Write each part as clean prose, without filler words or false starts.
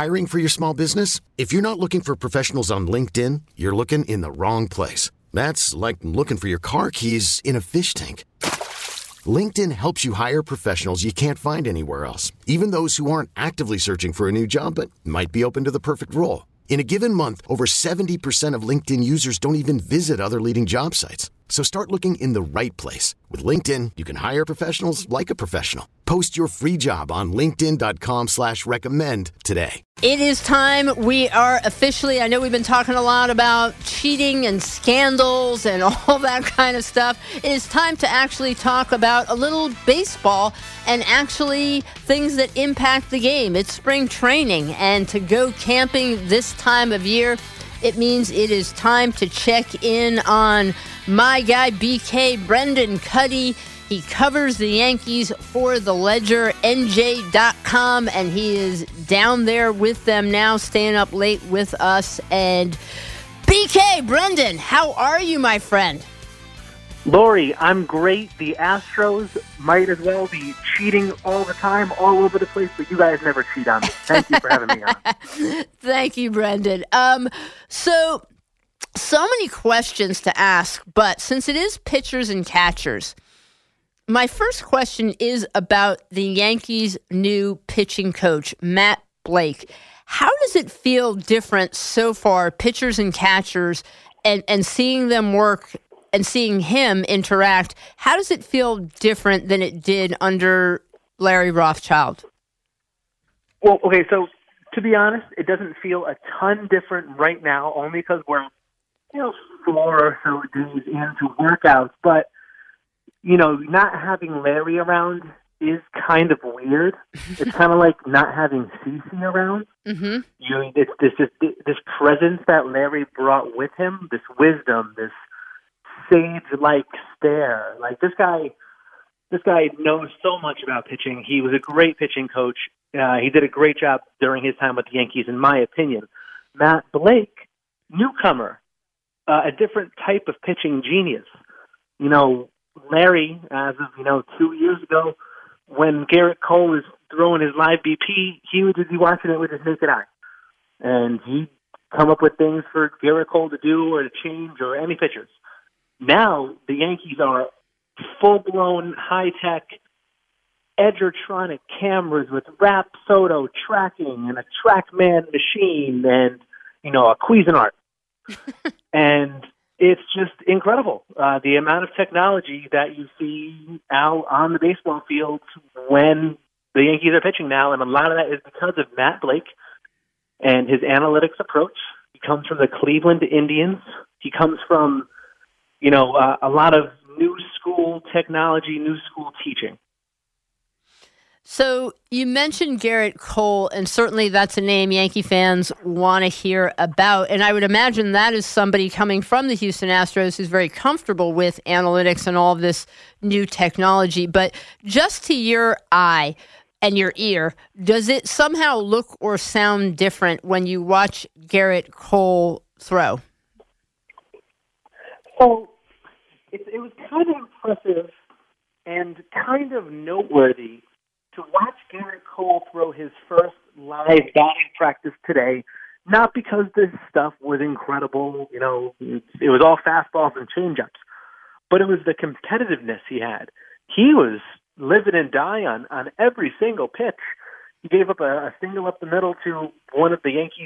Hiring for your small business? If you're not looking for professionals on LinkedIn, you're looking in the wrong place. That's like looking for your car keys in a fish tank. LinkedIn helps you hire professionals you can't find anywhere else, even those who aren't actively searching for a new job but might be open to the perfect role. In a given month, over 70% of LinkedIn users don't even visit other leading job sites. So start looking in the right place. With LinkedIn, you can hire professionals like a professional. Post your free job on linkedin.com/recommend today. It is time. We are officially, I know we've been talking a lot about cheating and scandals and all that kind of stuff. It is time to actually talk about a little baseball and actually things that impact the game. It's spring training, and to go camping this time of year, it means it is time to check in on my guy, BK, Brendan Cuddy. He covers the Yankees for the Ledger, NJ.com, and he is down there with them now, staying up late with us. And BK, Brendan, how are you, my friend? Lori, I'm great. The Astros might as well be cheating all the time, all over the place, but you guys never cheat on me. Thank you for having me on. Thank you, Brendan. So many questions to ask, but since it is pitchers and catchers, my first question is about the Yankees' new pitching coach, Matt Blake. How does it feel different so far, pitchers and catchers, and seeing them work and seeing him interact? How does it feel different than it did under Larry Rothschild? Well, okay, so to be honest, it doesn't feel a ton different right now, only because we're 4 or so days into workouts. But, not having Larry around is kind of weird. It's kind of like not having CeCe around. Mm-hmm. This presence that Larry brought with him, this wisdom, this sage-like stare. Like this guy knows so much about pitching. He was a great pitching coach. He did a great job during his time with the Yankees, in my opinion. Matt Blake, newcomer, a different type of pitching genius. Larry, as of 2 years ago, when Garrett Cole was throwing his live BP, he would just be watching it with his naked eye, and he'd come up with things for Garrett Cole to do or to change or any pitchers. Now the Yankees are full-blown, high-tech, Edgertronic cameras with Rapsodo tracking and a TrackMan machine and, a Cuisinart. And it's just incredible, the amount of technology that you see out on the baseball field when the Yankees are pitching now, and a lot of that is because of Matt Blake and his analytics approach. He comes from the Cleveland Indians. He comes from a lot of new school technology, new school teaching. So you mentioned Garrett Cole, and certainly that's a name Yankee fans want to hear about. And I would imagine that is somebody coming from the Houston Astros who's very comfortable with analytics and all of this new technology. But just to your eye and your ear, does it somehow look or sound different when you watch Garrett Cole throw? So it was kind of impressive and kind of noteworthy to watch Garrett Cole throw his first live batting practice today, not because this stuff was incredible, it was all fastballs and changeups, but it was the competitiveness he had. He was live it and die on every single pitch. He gave up a single up the middle to one of the Yankees,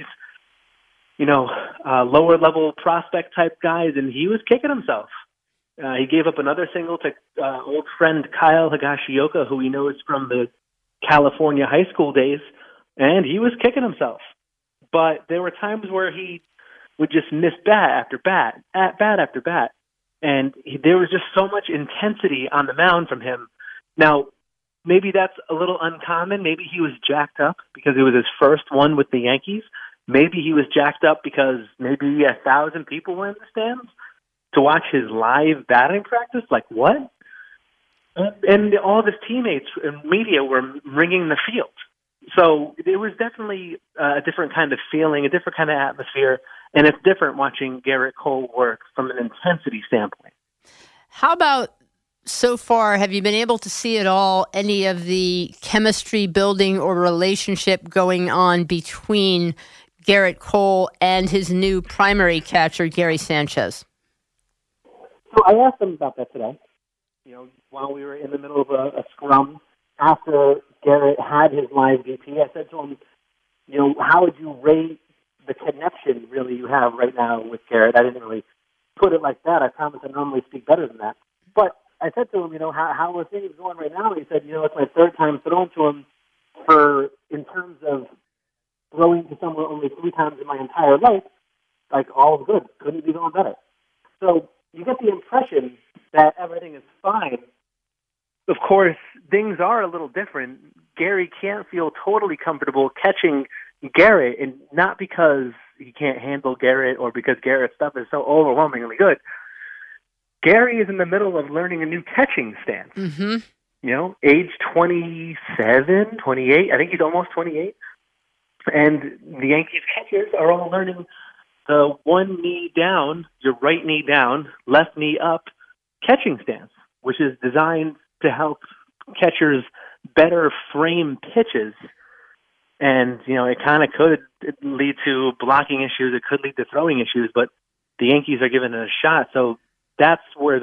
lower level prospect type guys, and he was kicking himself. He gave up another single to old friend Kyle Higashioka, who he knows from the California high school days, and he was kicking himself. But there were times where he would just miss bat after bat, at bat after bat, and there was just so much intensity on the mound from him. Now, maybe that's a little uncommon. Maybe he was jacked up because it was his first one with the Yankees. Maybe he was jacked up because maybe 1,000 people were in the stands to watch his live batting practice. Like, what? And all of his teammates and media were ringing the field. So it was definitely a different kind of feeling, a different kind of atmosphere, and it's different watching Garrett Cole work from an intensity standpoint. How about so far, have you been able to see at all any of the chemistry building or relationship going on between Gerrit Cole and his new primary catcher, Gary Sanchez? So I asked him about that today. While we were in the middle of a scrum after Gerrit had his live BP, I said to him, how would you rate the connection really you have right now with Gerrit? I didn't really put it like that. I promise I normally speak better than that. But I said to him, how are things going right now? And he said, it's my third time throwing to him in terms of throwing to someone only 3 times in my entire life, like all good. Couldn't be going better. So you get the impression that everything is fine. Of course, things are a little different. Gary can't feel totally comfortable catching Gerrit, and not because he can't handle Gerrit or because Gerrit's stuff is so overwhelmingly good. Gary is in the middle of learning a new catching stance. Mm-hmm. Age 27, 28. I think he's almost 28. And the Yankees catchers are all learning the one knee down, your right knee down, left knee up catching stance, which is designed to help catchers better frame pitches. And, it kind of could lead to blocking issues. It could lead to throwing issues, but the Yankees are giving it a shot. So that's where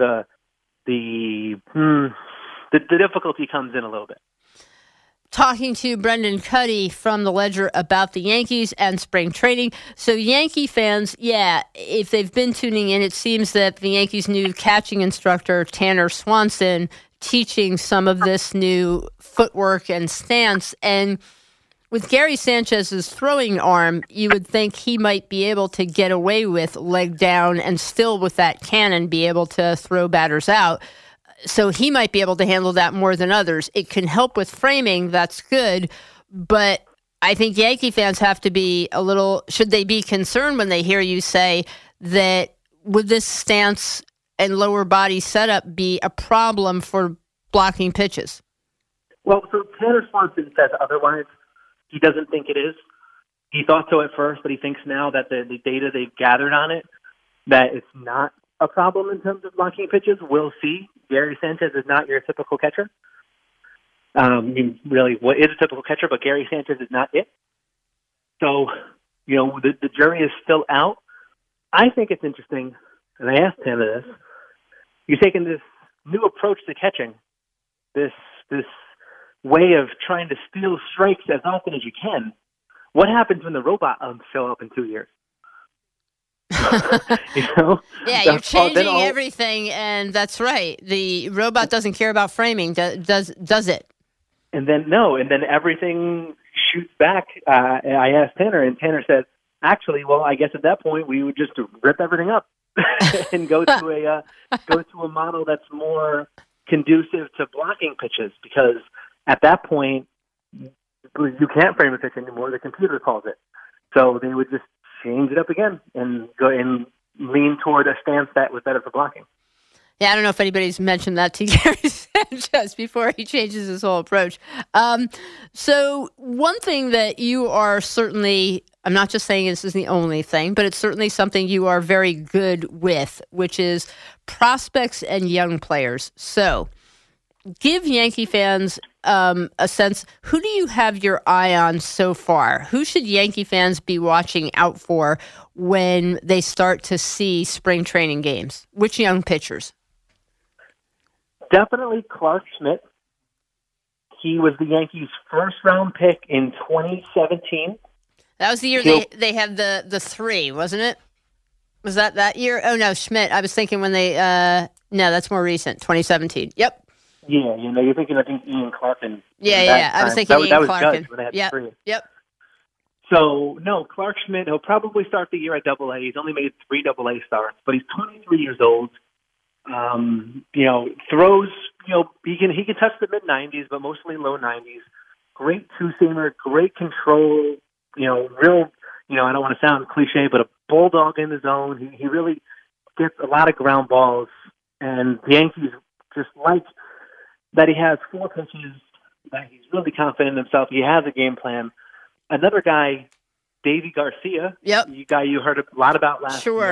the difficulty comes in a little bit. Talking to Brendan Cuddy from the Ledger about the Yankees and spring training. So Yankee fans, if they've been tuning in, it seems that the Yankees' new catching instructor, Tanner Swanson, teaching some of this new footwork and stance. And with Gary Sanchez's throwing arm, you would think he might be able to get away with leg down and still with that cannon be able to throw batters out. So he might be able to handle that more than others. It can help with framing. That's good. But I think Yankee fans have to be should they be concerned when they hear you say that would this stance and lower body setup be a problem for blocking pitches? Well, so Tanner Swanson says otherwise. He doesn't think it is. He thought so at first, but he thinks now that the data they've gathered on it, that it's not a problem in terms of blocking pitches. We'll see. Gary Sanchez is not your typical catcher. Really, what is a typical catcher, but Gary Sanchez is not it. So, the jury is still out. I think it's interesting, and I asked him this, you're taking this new approach to catching, this way of trying to steal strikes as often as you can. What happens when the robot show up in 2 years? Yeah, you're changing everything, and that's right. The robot doesn't care about framing, does it? And then everything shoots back. I asked Tanner, and Tanner said, actually, well, I guess at that point we would just rip everything up and go to a model that's more conducive to blocking pitches, because at that point you can't frame a pitch anymore. The computer calls it. So they would just change it up again and go and lean toward a stance that was better for blocking. Yeah, I don't know if anybody's mentioned that to Gary Sanchez before he changes his whole approach. So one thing that you are certainly, I'm not just saying this is the only thing, but it's certainly something you are very good with, which is prospects and young players. So give Yankee fans a sense, who do you have your eye on so far? Who should Yankee fans be watching out for when they start to see spring training games? Which young pitchers? Definitely Clarke Schmidt. He was the Yankees' first-round pick in 2017. That was the year they had the 3, wasn't it? Was that year? Oh, no, Schmidt. I was thinking when they no, that's more recent, 2017. Yep. Yeah, you're thinking, I think, Ian Clark. Yeah. I was thinking Ian Clark. That was Judge when they had 3. Yep. So, no, Clarke Schmidt, he'll probably start the year at AA. He's only made 3 AA starts, but he's 23 years old. Throws, he can touch the mid-90s, but mostly low 90s. Great two-seamer, great control, real, I don't want to sound cliche, but a bulldog in the zone. He really gets a lot of ground balls, and the Yankees just like that he has 4 pitches, that he's really confident in himself. He has a game plan. Another guy, Davy Garcia, yep. guy you heard a lot about last year.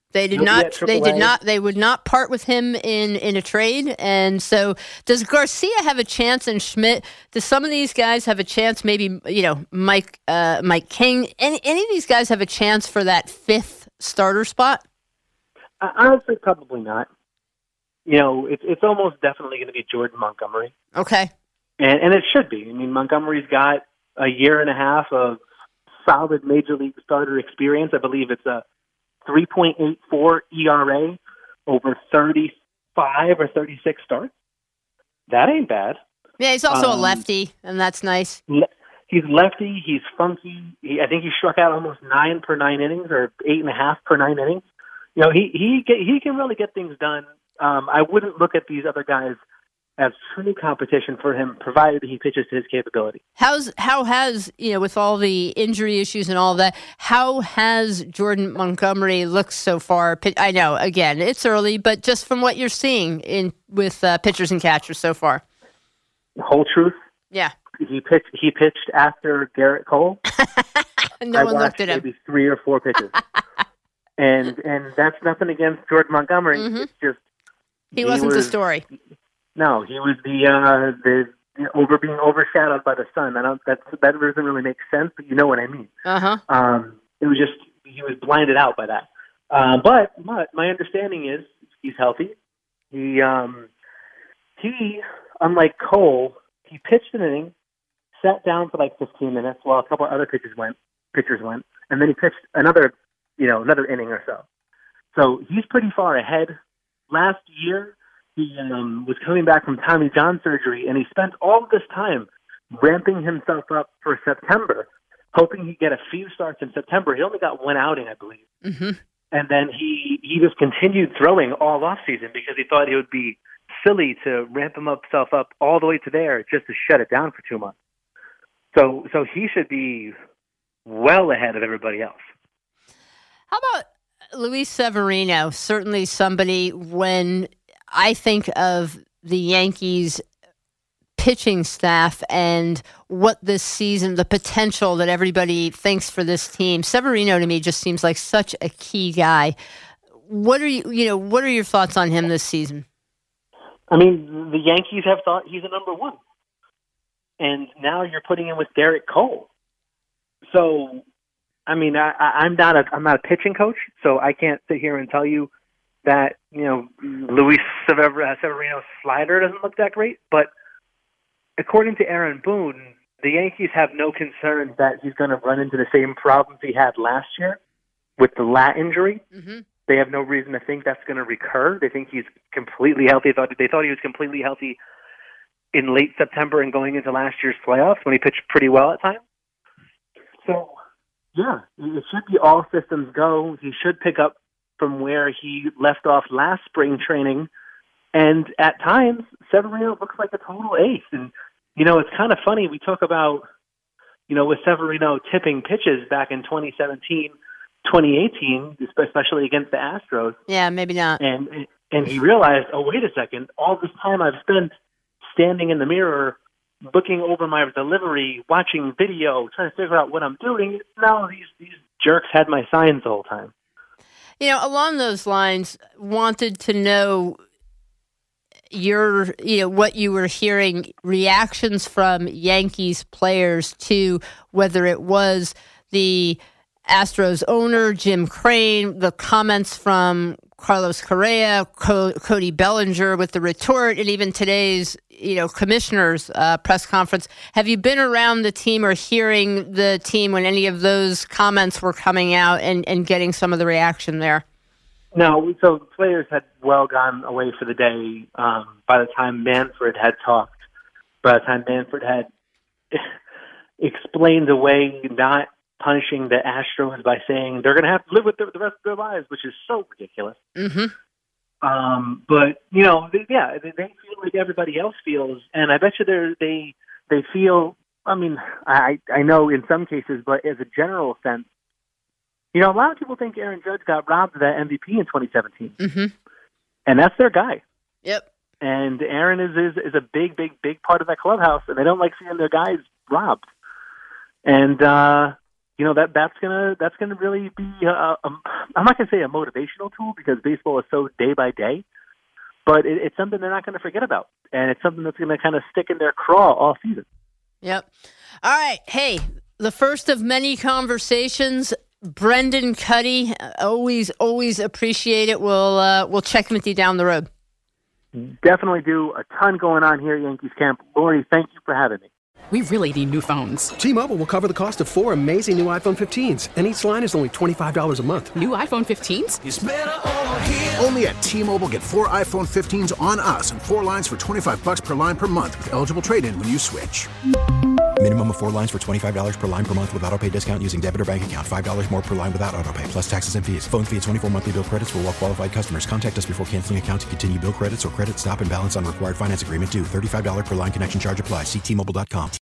They did He'll be not. at They did AAA. not. They would not part with him in a trade. And so, does Garcia have a chance? And Schmidt? Does some of these guys have a chance? Maybe Mike King. Any of these guys have a chance for that fifth starter spot? Honestly, probably not. It's almost definitely going to be Jordan Montgomery. Okay. And it should be. I mean, Montgomery's got a year and a half of solid major league starter experience. I believe it's a 3.84 ERA over 35 or 36 starts. That ain't bad. Yeah, he's also a lefty, and that's nice. He's lefty. He's funky. I think he struck out almost 9 per 9 innings, or 8.5 per 9 innings. He can really get things done. I wouldn't look at these other guys as true competition for him, provided he pitches to his capability. How has with all the injury issues and all that, how has Jordan Montgomery looked so far? I know, again, it's early, but just from what you're seeing with pitchers and catchers so far. The whole truth. Yeah. He pitched after Garrett Cole. No one looked at him. Maybe 3 or 4 pitches. and that's nothing against Jordan Montgomery. Mm-hmm. It's just he wasn't the story. No, he was the over being overshadowed by the sun. That doesn't really make sense, but you know what I mean. It was just he was blinded out by that. But my understanding is he's healthy. He unlike Cole, he pitched an inning, sat down for like 15 minutes while a couple other pitchers went, and then he pitched another inning or so. So he's pretty far ahead. Last year, he was coming back from Tommy John surgery, and he spent all of this time ramping himself up for September, hoping he'd get a few starts in September. He only got 1 outing, I believe. Mm-hmm. And then he just continued throwing all off season because he thought it would be silly to ramp himself up all the way to there just to shut it down for 2 months. So he should be well ahead of everybody else. How about Luis Severino? Certainly somebody, when I think of the Yankees pitching staff and what this season, the potential that everybody thinks for this team, Severino to me just seems like such a key guy. What are your thoughts on him this season? I mean, the Yankees have thought he's a number 1. And now you're putting him with Garrett Cole. So, I mean, I'm not a pitching coach, so I can't sit here and tell you that, Luis Severino's slider doesn't look that great. But according to Aaron Boone, the Yankees have no concern that he's going to run into the same problems he had last year with the lat injury. Mm-hmm. They have no reason to think that's going to recur. They think he's completely healthy. They thought he was completely healthy in late September and going into last year's playoffs when he pitched pretty well at times. So, yeah, it should be all systems go. He should pick up from where he left off last spring training. And at times, Severino looks like a total ace. And, it's kind of funny. We talk about, with Severino tipping pitches back in 2017, 2018, especially against the Astros. Yeah, maybe not. And he realized, oh, wait a second, all this time I've spent standing in the mirror, looking over my delivery, watching video, trying to figure out what I'm doing. Now these jerks had my signs the whole time. Along those lines, wanted to know what you were hearing, reactions from Yankees players to whether it was the Astros owner, Jim Crane, the comments from Carlos Correa, Cody Bellinger with the retort, and even today's, commissioner's press conference. Have you been around the team or hearing the team when any of those comments were coming out and getting some of the reaction there? No, so players had well gone away for the day by the time Manfred had talked. By the time Manfred had explained away not punishing the Astros by saying they're going to have to live with the rest of their lives, which is so ridiculous. Mm-hmm. But they feel like everybody else feels, and I bet you they feel. I mean, I know in some cases, but as a general sense, a lot of people think Aaron Judge got robbed of that MVP in 2017, mm-hmm. and that's their guy. Yep. And Aaron is a big part of that clubhouse, and they don't like seeing their guys robbed. And that's gonna really be I'm not gonna say a motivational tool because baseball is so day by day, but it's something they're not going to forget about, and it's something that's going to kind of stick in their craw all season. Yep. All right. Hey, the first of many conversations. Brendan Kuty, always appreciate it. We'll check with you down the road. Definitely do. A ton going on here at Yankees camp. Lori, thank you for having me. We really need new phones. T-Mobile will cover the cost of 4 amazing new iPhone 15s, and each line is only $25 a month. New iPhone 15s? It's better over here. Only at T-Mobile, get 4 iPhone 15s on us and 4 lines for $25 per line per month with eligible trade-in when you switch. Minimum of 4 lines for $25 per line per month with autopay discount using debit or bank account. $5 more per line without autopay, plus taxes and fees. Phone fee at 24 monthly bill credits for well-qualified customers. Contact us before canceling account to continue bill credits or credit stop and balance on required finance agreement due. $35 per line connection charge applies. See T-Mobile.com.